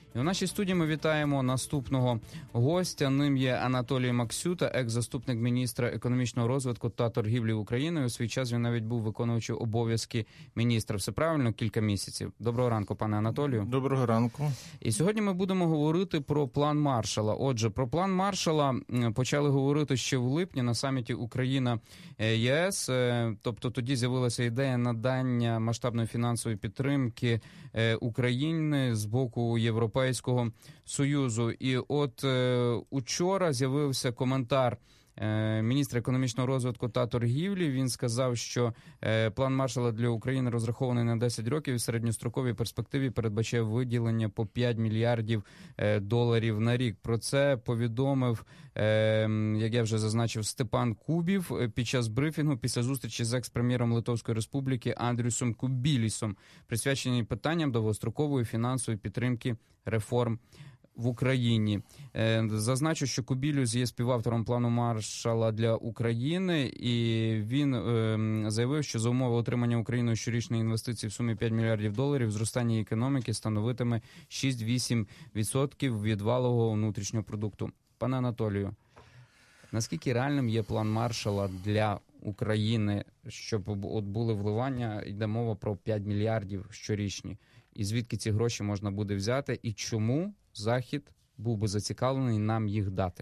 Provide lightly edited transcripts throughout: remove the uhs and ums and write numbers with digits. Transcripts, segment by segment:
І у нашій студії ми вітаємо наступного гостя. Ним є Анатолій Максюта, екс-заступник міністра економічного розвитку та торгівлі України. У свій час він навіть був виконуючим обов'язки міністра. Все правильно? Кілька місяців. Доброго ранку, пане Анатолію. Доброго ранку. І сьогодні ми будемо говорити про план Маршалла. Отже, про план Маршалла почали говорити ще в липні на саміті Україна-ЄС. Тобто тоді з'явилася ідея надання масштабної фінансової підтримки України з боку Європейського Союзу. І от учора з'явився коментар міністра економічного розвитку та торгівлі. Він сказав, що план Маршалла для України розрахований на 10 років і в середньостроковій перспективі передбачає виділення по 5 мільярдів доларів на рік. Про це повідомив, як я вже зазначив, Степан Кубів під час брифінгу після зустрічі з екс-прем'єром Литовської Республіки Андрюсом Кубілісом, присвяченій питанням довгострокової фінансової підтримки реформ в Україні. Зазначу, що Кубілюс є співавтором плану Маршалла для України, і він заявив, що за умови отримання Україною щорічної інвестиції в сумі 5 мільярдів доларів зростання її економіки становитиме 6-8% від валового внутрішнього продукту. Пане Анатолію, наскільки реальним є план Маршалла для України, щоб от були вливання, йде мова про 5 мільярдів щорічні, і звідки ці гроші можна буде взяти, і чому Захід був би зацікавлений нам їх дати?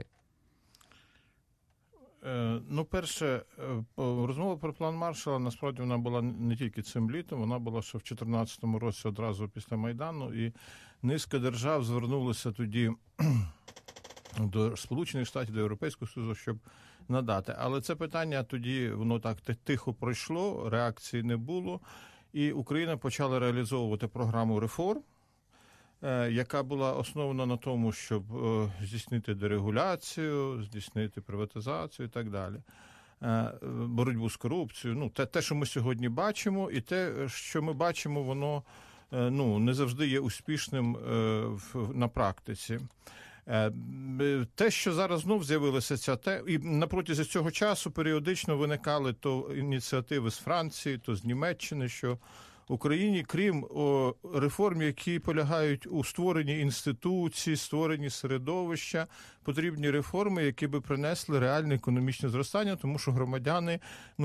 Перше, розмова про план Маршалла, насправді, вона була не тільки цим літом, вона була ще в 2014 році, одразу після Майдану, і низка держав звернулися тоді до Сполучених Штатів, до Європейського Союзу, щоб надати. Але це питання тоді, воно так тихо пройшло, реакції не було, і Україна почала реалізовувати програму реформ, яка була основана на тому, щоб здійснити дерегуляцію, здійснити приватизацію і так далі, боротьбу з корупцією. Те, що ми сьогодні бачимо, і те, що ми бачимо, воно не завжди є успішним на практиці. Те, що зараз знов з'явилося і на протязі цього часу періодично виникали то ініціативи з Франції, то з Німеччини, що Україні, крім реформ, які полягають у створенні інституцій, створенні середовища, потрібні реформи, які би принесли реальне економічне зростання, тому що громадяни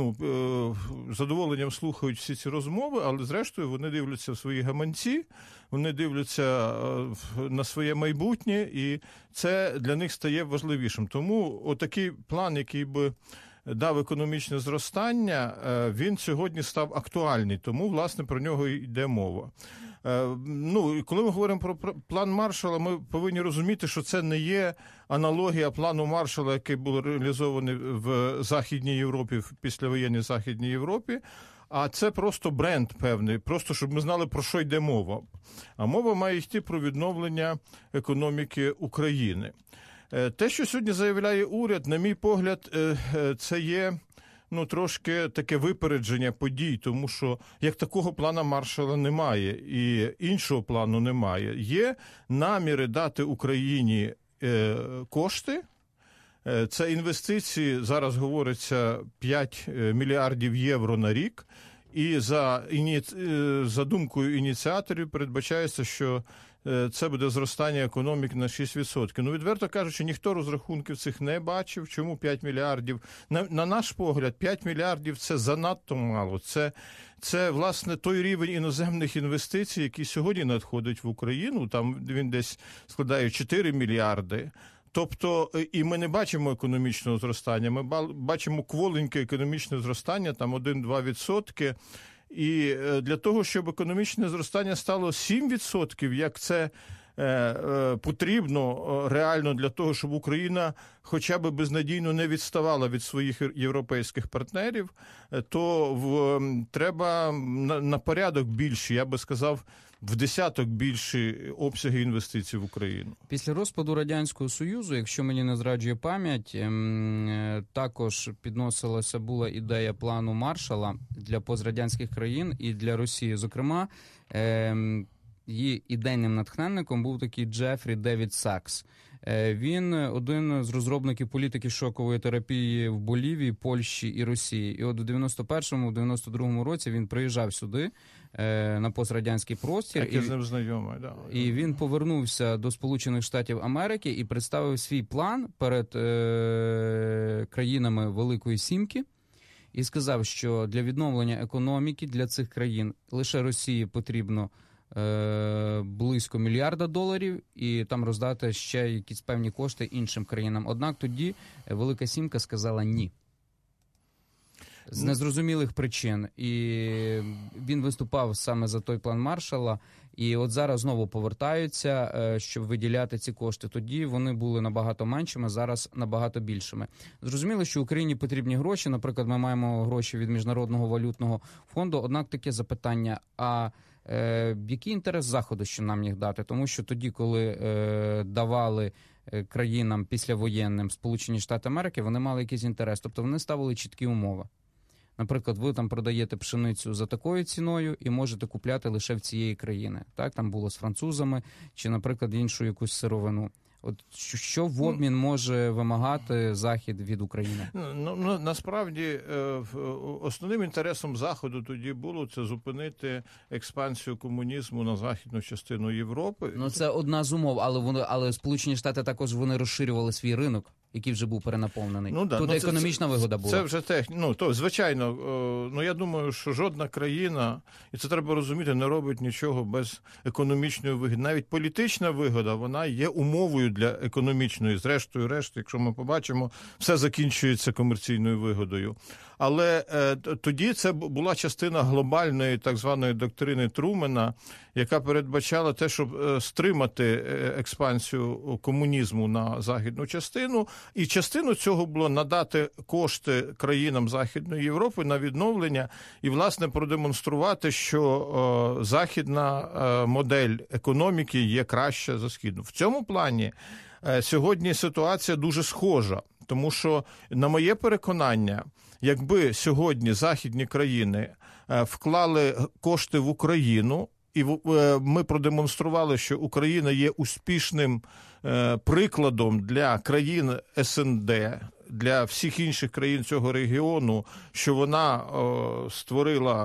з задоволенням слухають всі ці розмови, але зрештою вони дивляться в свої гаманці, вони дивляться на своє майбутнє, і це для них стає важливішим. Тому отакий план, який би дав економічне зростання, він сьогодні став актуальний, тому, власне, про нього йде мова. Коли ми говоримо про план Маршалла, ми повинні розуміти, що це не є аналогія плану Маршалла, який був реалізований в Західній Європі, в післявоєнній Західній Європі, а це просто бренд певний, просто щоб ми знали, про що йде мова. А мова має йти про відновлення економіки України. Те, що сьогодні заявляє уряд, на мій погляд, це є трошки таке випередження подій, тому що як такого плана Маршалла немає і іншого плану немає. Є наміри дати Україні кошти. Це інвестиції, зараз говориться, 5 мільярдів євро на рік. І за думкою ініціаторів передбачається, що це буде зростання економіки на 6%. Відверто кажучи, ніхто розрахунків цих не бачив. Чому 5 мільярдів? На наш погляд, 5 мільярдів – це занадто мало. Це, власне, той рівень іноземних інвестицій, який сьогодні надходить в Україну. Там він десь складає 4 мільярди. Тобто, і ми не бачимо економічного зростання, ми бачимо кволеньке економічне зростання, там 1-2%. І для того, щоб економічне зростання стало 7%, як це потрібно реально для того, щоб Україна хоча б безнадійно не відставала від своїх європейських партнерів, то треба на порядок більше, я би сказав, в десяток більші обсяги інвестицій в Україну. Після розпаду Радянського Союзу, якщо мені не зраджує пам'ять, також підносилася була ідея плану Маршалла для пострадянських країн і для Росії. Зокрема, її ідейним натхненником був такий Джефрі Девід Сакс. Він один з розробників політики шокової терапії в Болівії, Польщі і Росії. І от у 91-му, 92-му році він приїжджав сюди на пострадянський простір. Я з ним знайомий, да. І він повернувся до Сполучених Штатів Америки і представив свій план перед країнами Великої Сімки. І сказав, що для відновлення економіки для цих країн лише Росії потрібно близько $1 мільярда, і там роздати ще якісь певні кошти іншим країнам. Однак тоді Велика Сімка сказала ні. З незрозумілих причин. І він виступав саме за той план Маршалла. І от зараз знову повертаються, щоб виділяти ці кошти. Тоді вони були набагато меншими, зараз набагато більшими. Зрозуміло, що Україні потрібні гроші. Наприклад, ми маємо гроші від Міжнародного валютного фонду. Однак таке запитання, а який інтерес Заходу, що нам їх дати? Тому що тоді, коли давали країнам післявоєнним Сполучені Штати Америки, вони мали якийсь інтерес. Тобто вони ставили чіткі умови. Наприклад, ви там продаєте пшеницю за такою ціною і можете купляти лише в цієї країни. Так, там було з французами чи, наприклад, іншу якусь сировину. От що в обмін може вимагати Захід від України? Ну, насправді, основним інтересом Заходу тоді було це зупинити експансію комунізму на західну частину Європи. Ну, це одна з умов, але Сполучені Штати також вони розширювали свій ринок, який вже був перенаповнений. Ну, да. Тут економічна вигода була. Це вже звичайно, я думаю, що жодна країна, і це треба розуміти, не робить нічого без економічної вигоди. Навіть політична вигода, вона є умовою для економічної. Зрештою, якщо ми побачимо, все закінчується комерційною вигодою. Але тоді це була частина глобальної так званої доктрини Трумена, яка передбачала те, щоб стримати експансію комунізму на західну частину. І частину цього було надати кошти країнам Західної Європи на відновлення і, власне, продемонструвати, що західна модель економіки є краща за східну. В цьому плані сьогодні ситуація дуже схожа, тому що, на моє переконання, якби сьогодні західні країни вклали кошти в Україну, і ми продемонстрували, що Україна є успішним прикладом для країн СНД, для всіх інших країн цього регіону, що вона створила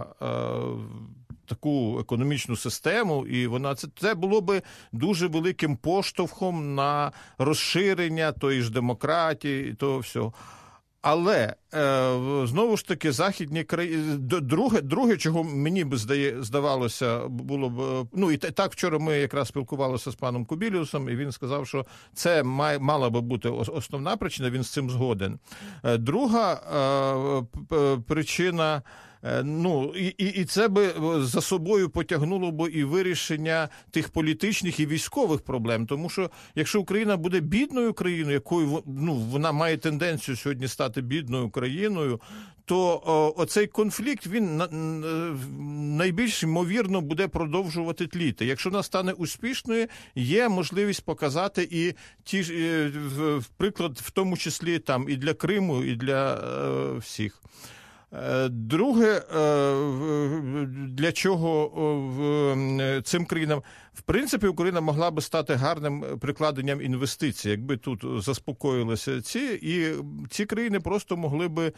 таку економічну систему, і це було би дуже великим поштовхом на розширення тої ж демократії і того всього. Але, знову ж таки, західні країни... Друге, чого мені б здавалося, було б... Ну, і так вчора ми якраз спілкувалися з паном Кубіліусом, і він сказав, що це мала би бути основна причина, він з цим згоден. Друга причина... Ну, і це би за собою потягнуло б і вирішення тих політичних і військових проблем. Тому що, якщо Україна буде бідною країною, якою вона має тенденцію сьогодні стати бідною країною, то оцей конфлікт, він найбільш ймовірно буде продовжувати тліти. Якщо вона стане успішною, є можливість показати і приклад, в тому числі там і для Криму, і для всіх. Друге, для чого цим країнам, в принципі, Україна могла би стати гарним прикладенням інвестицій, якби тут заспокоїлися і ці країни просто могли би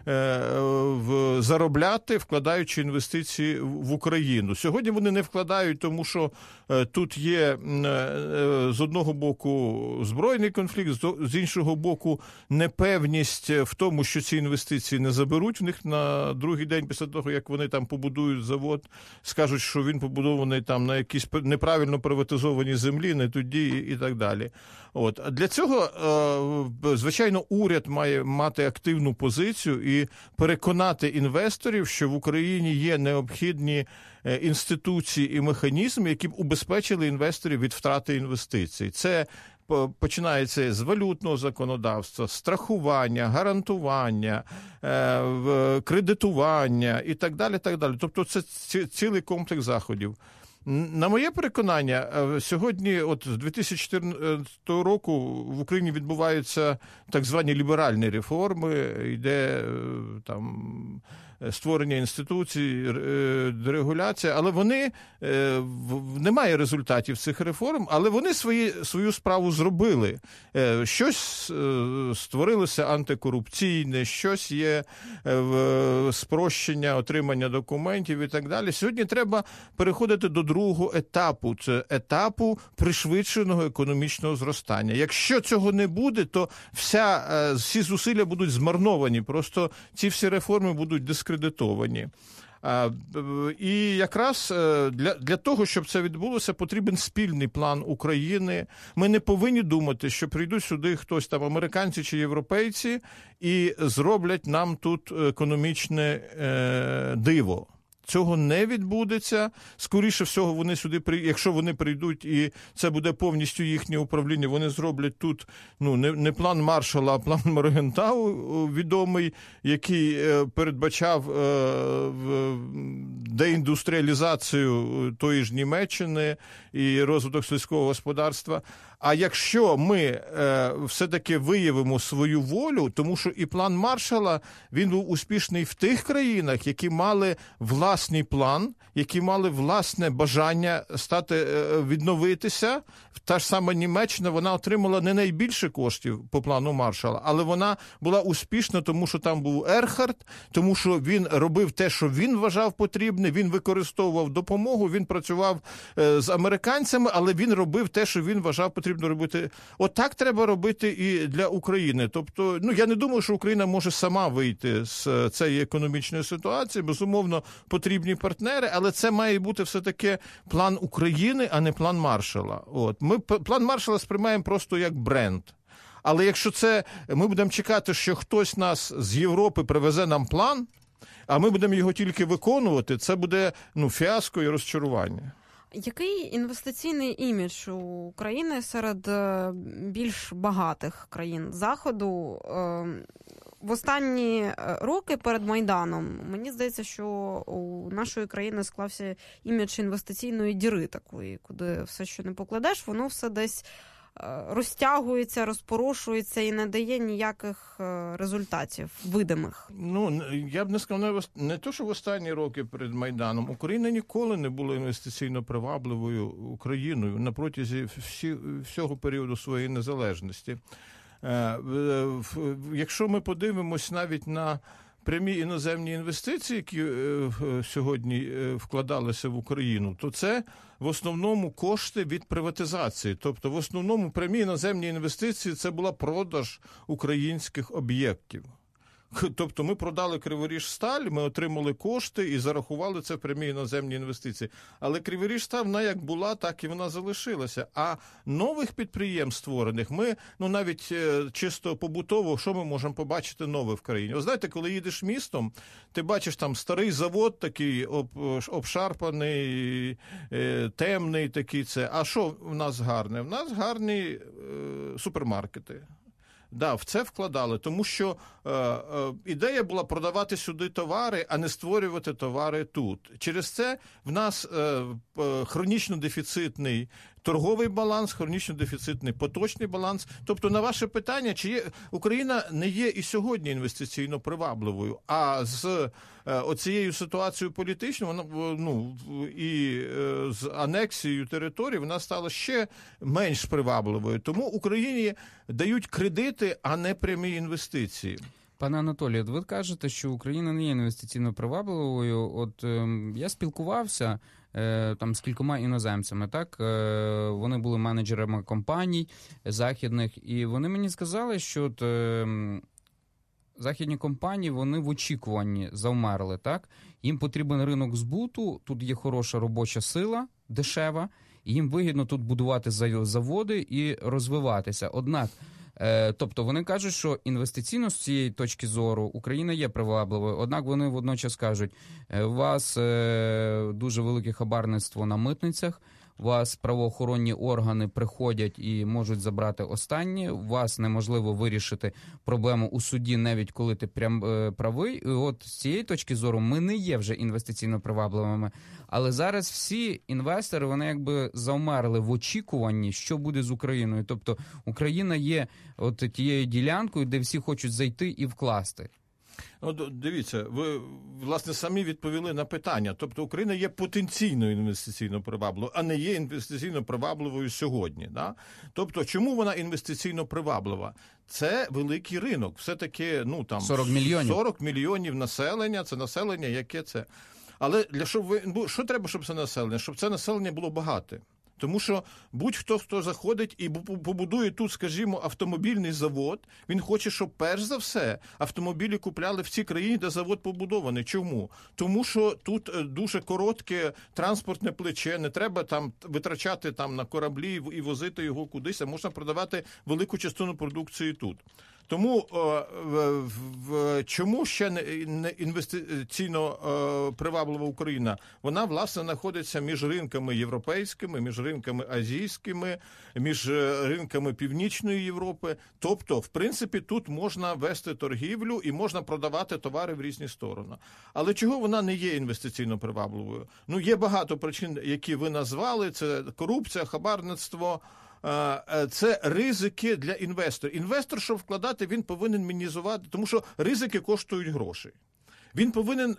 заробляти, вкладаючи інвестиції в Україну. Сьогодні вони не вкладають, тому що тут є з одного боку збройний конфлікт, з іншого боку непевність в тому, що ці інвестиції не заберуть в них на другий день після того, як вони там побудують завод, скажуть, що він побудований там на якійсь неправильно приватизованій землі, не тоді і так далі. От. А для цього, звичайно, уряд має мати активну позицію і переконати інвесторів, що в Україні є необхідні інституції і механізми, які б убезпечили інвесторів від втрати інвестицій. Це починається з валютного законодавства, страхування, гарантування, кредитування і так далі, так далі. Тобто це цілий комплекс заходів. На моє переконання, сьогодні, от з 2014 року в Україні відбуваються так звані ліберальні реформи, йде там створення інституцій, дерегуляція, але немає результатів цих реформ, але вони свою справу зробили. Щось створилося антикорупційне, щось є спрощення отримання документів і так далі. Сьогодні треба переходити до другого етапу. Це етапу пришвидшеного економічного зростання. Якщо цього не буде, то всі зусилля будуть змарновані. Просто ці всі реформи будуть дискредитовані. І якраз для того, щоб це відбулося, потрібен спільний план України. Ми не повинні думати, що прийдуть сюди хтось там, американці чи європейці, і зроблять нам тут економічне диво. Цього не відбудеться. Скоріше всього, вони сюди, якщо вони прийдуть, і це буде повністю їхнє управління, вони зроблять тут не план Маршалла, а план Моргентау відомий, який передбачав деіндустріалізацію тої ж Німеччини і розвиток сільського господарства. А якщо ми все-таки виявимо свою волю, тому що і план Маршалла, він був успішний в тих країнах, які мали власний план, які мали власне бажання відновитися. Та ж сама Німеччина, вона отримала не найбільше коштів по плану Маршалла, але вона була успішна, тому що там був Ерхард, тому що він робив те, що він вважав потрібне, він використовував допомогу, він працював з американцями, але він робив те, що він вважав потрібно робити. Отак треба робити і для України. Тобто, я не думаю, що Україна може сама вийти з цієї економічної ситуації. Безумовно, потрібні партнери, але це має бути все-таки план України, а не план Маршалла. Ми план Маршалла сприймаємо просто як бренд. Але якщо ми будемо чекати, що хтось нас з Європи привезе нам план, а ми будемо його тільки виконувати, це буде фіаско і розчарування. Який інвестиційний імідж у України серед більш багатих країн Заходу? В останні роки перед Майданом, мені здається, що у нашої країни склався імідж інвестиційної діри такої, куди все, що не покладеш, воно все десь розтягується, розпорошується і не дає ніяких результатів видимих. Я б не сказав, не то, що в останні роки перед Майданом. Україна ніколи не була інвестиційно привабливою Україною на протязі всього періоду своєї незалежності. Якщо ми подивимось навіть на прямі іноземні інвестиції, які сьогодні вкладалися в Україну, то це в основному кошти від приватизації. Тобто в основному прямі іноземні інвестиції – це була продаж українських об'єктів. Тобто ми продали Криворіжсталь, ми отримали кошти і зарахували це в прямі іноземні інвестиції. Але Криворіжсталь, вона як була, так і вона залишилася. А нових підприємств створених ми, навіть чисто побутово, що ми можемо побачити нове в країні? Знаєте, коли їдеш містом, ти бачиш там старий завод такий, обшарпаний, темний такий це. А що в нас гарне? В нас гарні супермаркети. В це вкладали, тому що ідея була продавати сюди товари, а не створювати товари тут. Через це в нас хронічно дефіцитний торговий баланс, хронічно дефіцитний поточний баланс. Тобто, на ваше питання, чи Україна не є і сьогодні інвестиційно привабливою, а з оцією ситуацією політичною, і з анексією територій вона стала ще менш привабливою. Тому Україні дають кредити, а не прямі інвестиції. Пане Анатолію, ви кажете, що Україна не є інвестиційно привабливою. Я спілкувався з кількома іноземцями, так? Вони були менеджерами компаній західних, і вони мені сказали, що західні компанії, вони в очікуванні завмерли, так? Їм потрібен ринок збуту, тут є хороша робоча сила, дешева, і їм вигідно тут будувати заводи і розвиватися. Однак, тобто вони кажуть, що інвестиційно з цієї точки зору Україна є привабливою, однак вони водночас кажуть, у вас дуже велике хабарництво на митницях, у вас правоохоронні органи приходять і можуть забрати останнє, у вас неможливо вирішити проблему у суді, навіть коли ти правий. І от з цієї точки зору ми не є вже інвестиційно привабливими. Але зараз всі інвестори, вони якби завмерли в очікуванні, що буде з Україною. Тобто Україна є от тією ділянкою, де всі хочуть зайти і вкласти. Дивіться, ви, власне, самі відповіли на питання. Тобто Україна є потенційно інвестиційно привабливою, а не є інвестиційно привабливою сьогодні. Да? Тобто, чому вона інвестиційно приваблива? Це великий ринок. Все-таки 40 мільйонів населення, це населення, яке це. Але що треба, щоб це населення? Щоб це населення було багате. Тому що будь-хто, хто заходить і побудує тут, скажімо, автомобільний завод, він хоче, щоб перш за все автомобілі купляли в цій країні, де завод побудований. Чому? Тому що тут дуже коротке транспортне плече, не треба там витрачати там на кораблі і возити його кудись, а можна продавати велику частину продукції тут. Тому чому ще не інвестиційно приваблива Україна? Вона, власне, знаходиться між ринками європейськими, між ринками азійськими, між ринками Північної Європи. Тобто, в принципі, тут можна вести торгівлю і можна продавати товари в різні сторони. Але чого вона не є інвестиційно привабливою? Є багато причин, які ви назвали. Це корупція, хабарництво. Це ризики для інвестора. Інвестор, щоб вкладати, він повинен мінімізувати, тому що ризики коштують грошей. Він повинен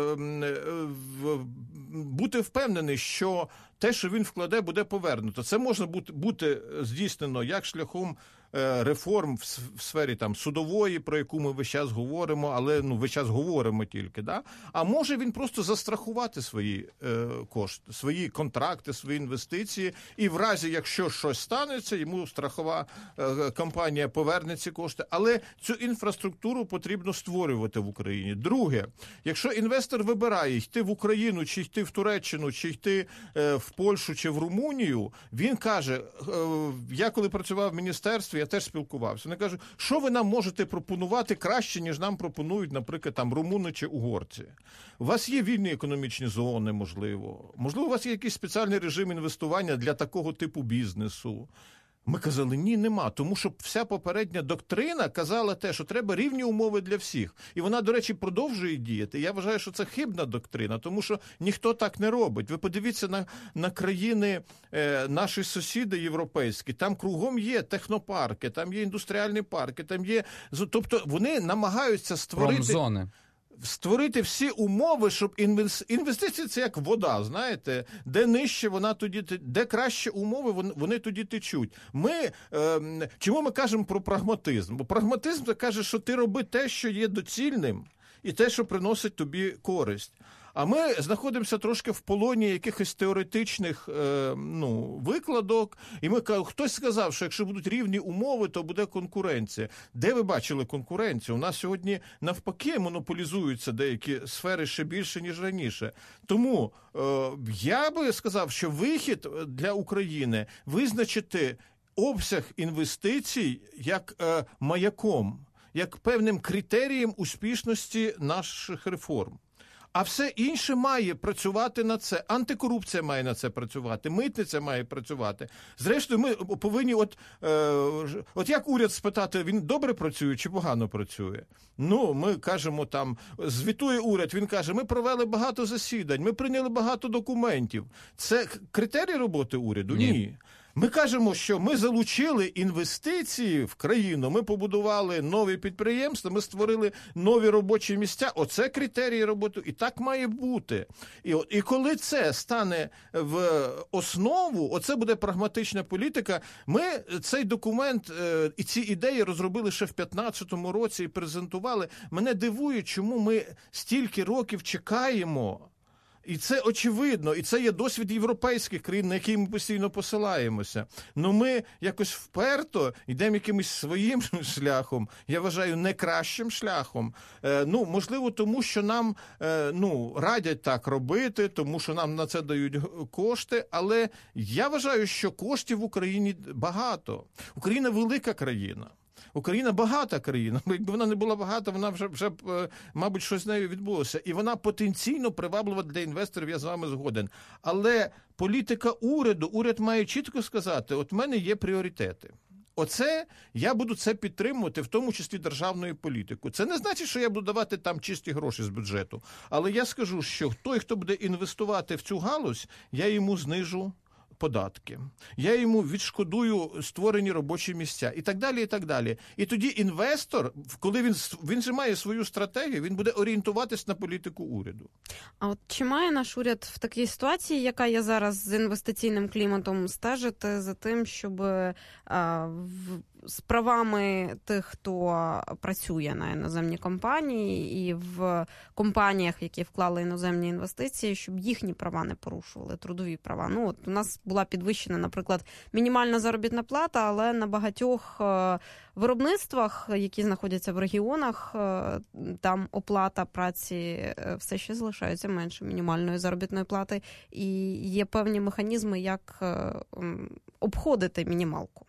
бути впевнений, що те, що він вкладе, буде повернуто. Це може бути здійснено як шляхом реформ в сфері там судової, про яку ми весь час говоримо, але весь час говоримо тільки, да? А може він просто застрахувати свої кошти, свої контракти, свої інвестиції, і в разі, якщо щось станеться, йому страхова компанія поверне ці кошти. Але цю інфраструктуру потрібно створювати в Україні. Друге, якщо інвестор вибирає йти в Україну, чи йти в Туреччину, чи йти в Польщу, чи в Румунію, він каже, я коли працював в міністерстві, я теж спілкувався. Вони кажуть, що ви нам можете пропонувати краще, ніж нам пропонують, наприклад, там румуни чи угорці. У вас є вільні економічні зони, можливо. Можливо, у вас є якийсь спеціальний режим інвестування для такого типу бізнесу. Ми казали, ні, нема, тому що вся попередня доктрина казала те, що треба рівні умови для всіх. І вона, до речі, продовжує діяти. Я вважаю, що це хибна доктрина, тому що ніхто так не робить. Ви подивіться на країни, наші сусіди європейські, там кругом є технопарки, там є індустріальні парки, там є... Тобто вони намагаються створити всі умови, щоб інвестиції – це як вода, знаєте, де нижче вона тоді, де краще умови, вони тоді течуть. Чому ми кажемо про прагматизм? Бо прагматизм – це каже, що ти роби те, що є доцільним, і те, що приносить тобі користь. А ми знаходимося трошки в полоні якихось теоретичних викладок. І хтось сказав, що якщо будуть рівні умови, то буде конкуренція. Де ви бачили конкуренцію? У нас сьогодні навпаки монополізуються деякі сфери ще більше, ніж раніше. Тому я би сказав, що вихід для України визначити обсяг інвестицій як маяком, як певним критерієм успішності наших реформ. А все інше має працювати на це. Антикорупція має на це працювати, митниця має працювати. Зрештою, ми повинні, от як уряд спитати, він добре працює чи погано працює? Ми кажемо там, звітує уряд, він каже, ми провели багато засідань, ми прийняли багато документів. Це критерій роботи уряду? Ні. Ми кажемо, що ми залучили інвестиції в країну, ми побудували нові підприємства, ми створили нові робочі місця. Оце критерії роботи. І так має бути. І коли це стане в основу, оце буде прагматична політика. Ми цей документ і ці ідеї розробили ще в 2015 році і презентували. Мене дивує, чому ми стільки років чекаємо. І це очевидно, і це є досвід європейських країн, на який ми постійно посилаємося. Ми якось вперто йдемо якимось своїм шляхом, я вважаю, не кращим шляхом. Можливо, тому що нам радять так робити, тому що нам на це дають кошти, але я вважаю, що коштів в Україні багато. Україна велика країна. Україна багата країна. Якби вона не була багата, вона вже мабуть, щось з нею відбулося. І вона потенційно приваблива для інвесторів, я з вами згоден. Але політика уряд має чітко сказати, от в мене є пріоритети. Я буду це підтримувати, в тому числі державною політикою. Це не значить, що я буду давати там чисті гроші з бюджету. Але я скажу, що той, хто буде інвестувати в цю галузь, я йому знижу податки, я йому відшкодую створені робочі місця і так далі, і так далі. І тоді інвестор, коли він же має свою стратегію, він буде орієнтуватись на політику уряду. А от чи має наш уряд в такій ситуації, яка є зараз з інвестиційним кліматом, стежити за тим, щоб з правами тих, хто працює на іноземні компанії і в компаніях, які вклали іноземні інвестиції, щоб їхні права не порушували, трудові права? Ну, от у нас була підвищена, наприклад, мінімальна заробітна плата, але на багатьох виробництвах, які знаходяться в регіонах, там оплата праці все ще залишається менше мінімальної заробітної плати, і є певні механізми, як обходити мінімалку.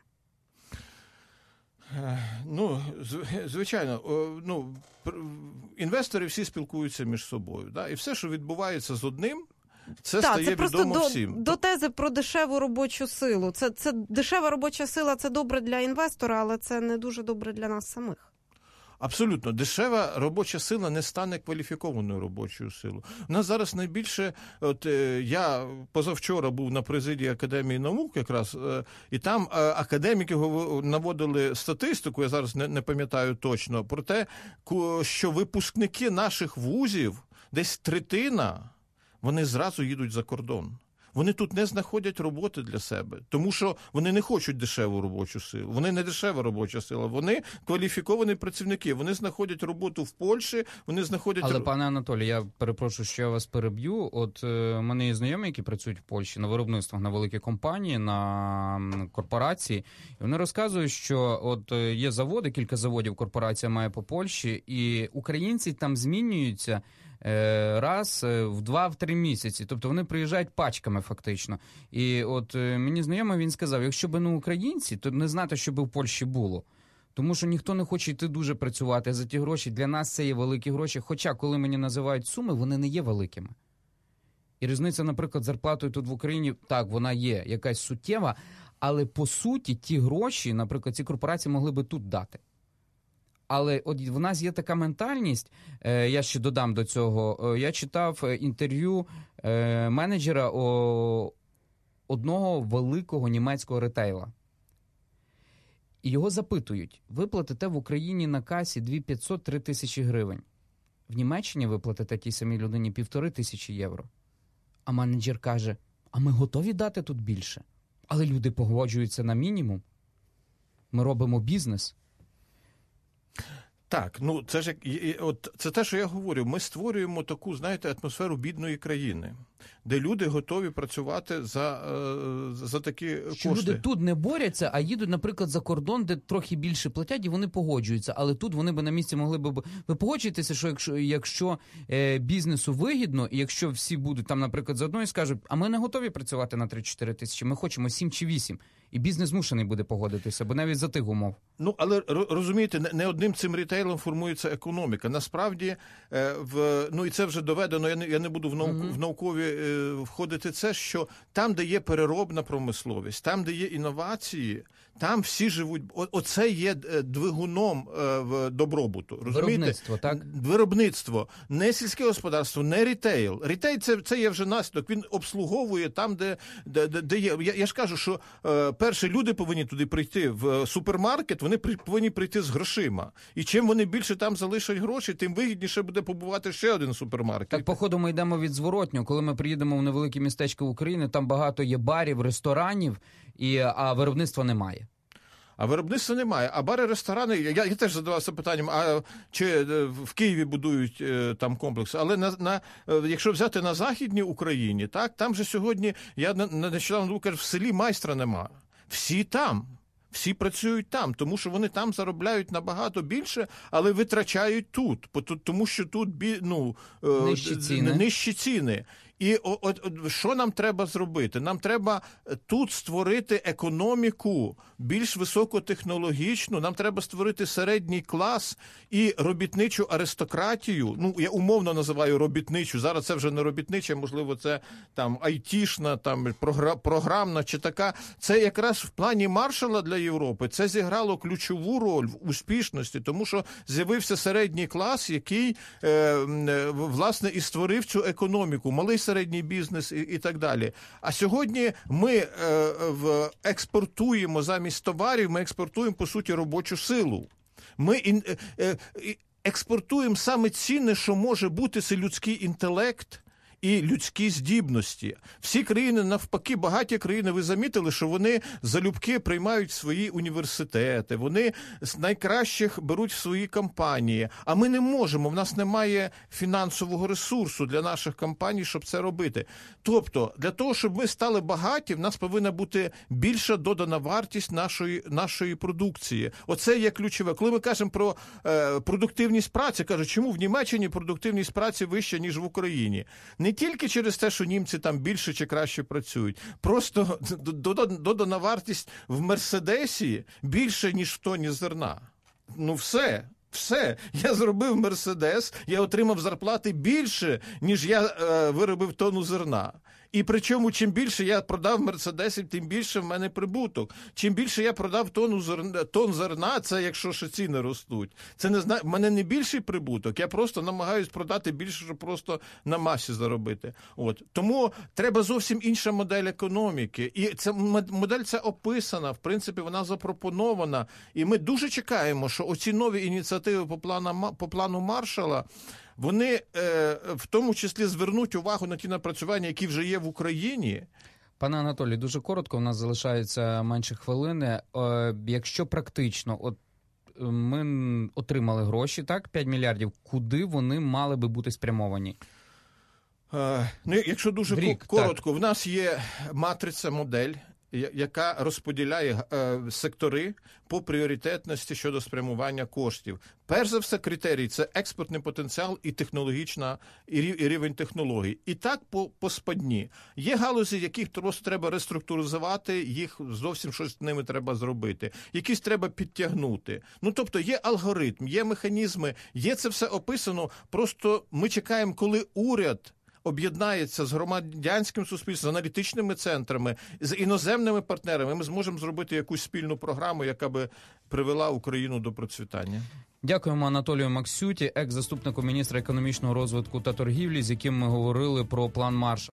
Ну, звичайно, інвестори всі спілкуються між собою. Да? І все, що відбувається з одним, це стає відомо всім. До тези про дешеву робочу силу. Це дешева робоча сила, це добре для інвестора, але це не дуже добре для нас самих. Абсолютно. Дешева робоча сила не стане кваліфікованою робочою силою. У нас зараз найбільше, я позавчора був на президії Академії наук якраз, і там академіки наводили статистику, я зараз не пам'ятаю точно, про те, що випускники наших вузів, десь третина, вони зразу їдуть за кордон. Вони тут не знаходять роботи для себе, тому що вони не хочуть дешеву робочу силу. Вони не дешева робоча сила, вони кваліфіковані працівники. Вони знаходять роботу в Польщі, вони знаходять... Але, пане Анатолій, я перепрошую, що я вас переб'ю. От в мене є знайомі, які працюють в Польщі на виробництвах, на великі компанії, на корпорації. І вони розказують, що от є заводи, кілька заводів корпорація має по Польщі, і українці там змінюються раз в 2-3 місяці. Тобто вони приїжджають пачками фактично. І от мені знайомий, він сказав, якщо б не українці, то не знати, що б в Польщі було. Тому що ніхто не хоче йти дуже працювати за ті гроші. Для нас це є великі гроші. Хоча, коли мені називають суми, вони не є великими. І різниця, наприклад, зарплатою тут в Україні, так, вона є якась суттєва, але по суті ті гроші, наприклад, ці корпорації могли би тут дати. Але от в нас є така ментальність, я ще додам до цього, я читав інтерв'ю менеджера одного великого німецького ретейла. І його запитують, ви платите в Україні на касі 2500-3 тисячі гривень. В Німеччині ви платите тій самій людині 1500 євро. А менеджер каже, а ми готові дати тут більше. Але люди погоджуються на мінімум. Ми робимо бізнес. Так, ну це ж це те, що я говорю. Ми створюємо таку, знаєте, атмосферу бідної країни, де люди готові працювати за такі кошти. Що люди тут не борються, а їдуть, наприклад, за кордон, де трохи більше платять, і вони погоджуються. Але тут вони би на місці могли б... Ви погоджуєтеся, що якщо бізнесу вигідно, і якщо всі будуть там, наприклад, заодно і скажуть, а ми не готові працювати на 3-4 тисячі, ми хочемо 7 чи 8. І бізнес змушений буде погодитися, бо навіть за тих умов. Ну, але розумієте, не одним цим рітейлом формується економіка. Насправді, і це вже доведено, я не буду в наукові входити, це, що там, де є переробна промисловість, там, де є інновації, там всі живуть. Оце є двигуном добробуту. Розумієте? Виробництво, так? Виробництво. Не сільське господарство, не рітейл. Рітейл – це є вже наслідок. Він обслуговує там, де є. Я ж кажу, що перші люди повинні туди прийти в супермаркет, вони повинні прийти з грошима. І чим вони більше там залишать гроші, тим вигідніше буде побувати ще один супермаркет. Так, походу, ми йдемо від зворотнього. Коли ми приїдемо в невеликі містечка України, там багато є барів, ресторанів, а виробництва немає. А виробництва немає. А бари, ресторани, я теж задавався питанням, а чи в Києві будують там комплекси. Але якщо взяти на Західній Україні, так, там же сьогодні, я нещодавно був, кажу, в селі майстра нема. Всі там. Всі працюють там, тому що вони там заробляють набагато більше, але витрачають тут, тому що тут нижчі ціни. І що нам треба зробити? Нам треба тут створити економіку більш високотехнологічну, нам треба створити середній клас і робітничу аристократію. Ну, я умовно називаю робітничу, зараз це вже не робітнича, можливо, це там айтішна, там програмна чи така. Це якраз в плані Маршалла для Європи, це зіграло ключову роль в успішності, тому що з'явився середній клас, який, власне, і створив цю економіку. Малий середній бізнес і так далі. А сьогодні ми експортуємо замість товарів, ми експортуємо, по суті, робочу силу. Ми експортуємо саме цінне, що може бути, це людський інтелект і людські здібності. Всі країни, навпаки, багаті країни, ви замітили, що вони залюбки приймають свої університети, вони з найкращих беруть в свої компанії. А ми не можемо, в нас немає фінансового ресурсу для наших компаній, щоб це робити. Тобто, для того, щоб ми стали багаті, в нас повинна бути більша додана вартість нашої продукції. Оце є ключове. Коли ми кажемо про продуктивність праці, кажуть, чому в Німеччині продуктивність праці вища, ніж в Україні? Не тільки через те, що німці там більше чи краще працюють. Просто додана вартість в Мерседесі більше, ніж в тоні зерна. Ну все. Я зробив Мерседес, я отримав зарплати більше, ніж я виробив тонну зерна. І причому, чим більше я продав Мерседесів, тим більше в мене прибуток. Чим більше я продав тонн зерна, це якщо ще ціни ростуть. Це в мене не більший прибуток, я просто намагаюсь продати більше, щоб просто на масі заробити. Тому треба зовсім інша модель економіки. І ця модель ця описана, в принципі, вона запропонована. І ми дуже чекаємо, що оці нові ініціативи по плану Маршалла, вони в тому числі звернуть увагу на ті напрацювання, які вже є в Україні. Пане Анатолій, дуже коротко, у нас залишається менше хвилини. Якщо практично, ми отримали гроші, так, 5 мільярдів, куди вони мали би бути спрямовані? Якщо дуже коротко, в нас є матриця, модель, яка розподіляє сектори по пріоритетності щодо спрямування коштів. Перш за все, критерій – це експортний потенціал і технологічна, і рівень технологій. І так по спадні. Є галузі, яких просто треба реструктуризувати, їх зовсім щось з ними треба зробити. Якісь треба підтягнути. Тобто є алгоритм, є механізми, є це все описано. Просто ми чекаємо, коли уряд об'єднається з громадянським суспільством, з аналітичними центрами, з іноземними партнерами, ми зможемо зробити якусь спільну програму, яка би привела Україну до процвітання. Дякуємо Анатолію Максюті, екс-заступнику міністра економічного розвитку та торгівлі, з яким ми говорили про план Маршалла.